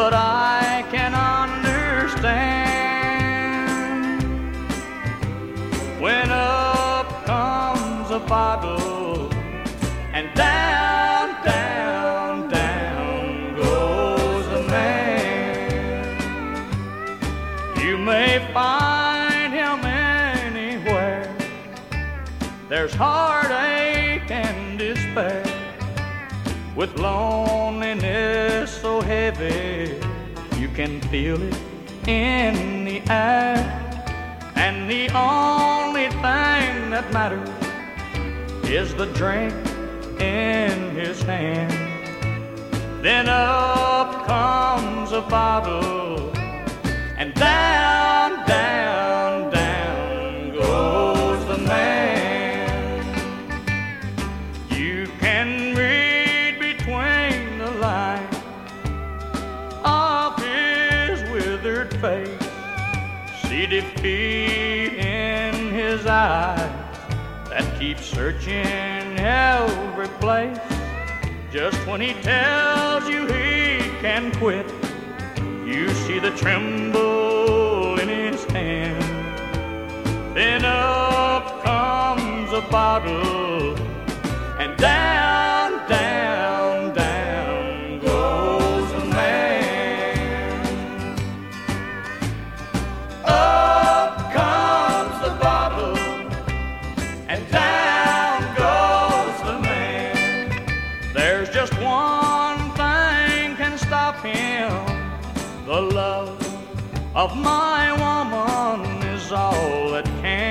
but I can understand when up comes a bottle and down, down, down goes the man. You may find him anywhere. There's heartache and despair, with loneliness so heavy you can feel it in the air. And the only thing that matters is the drink in his hand. Then up comes a bottle and down, down, down goes the man. You can read between the lines of his withered face, see defeat in his eyes that keep searching every place. Just when he tells you he can quit, you see the tremble in his hand. Then up comes a bottle and down, down, down goes the man. Up comes the bottle and down goes the man. There's just one thing can stop him. The love of my woman is all that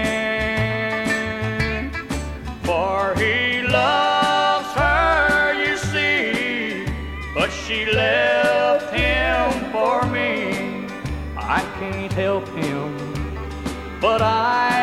can. For he loves her, you see, but she left him for me. I can't help him, but I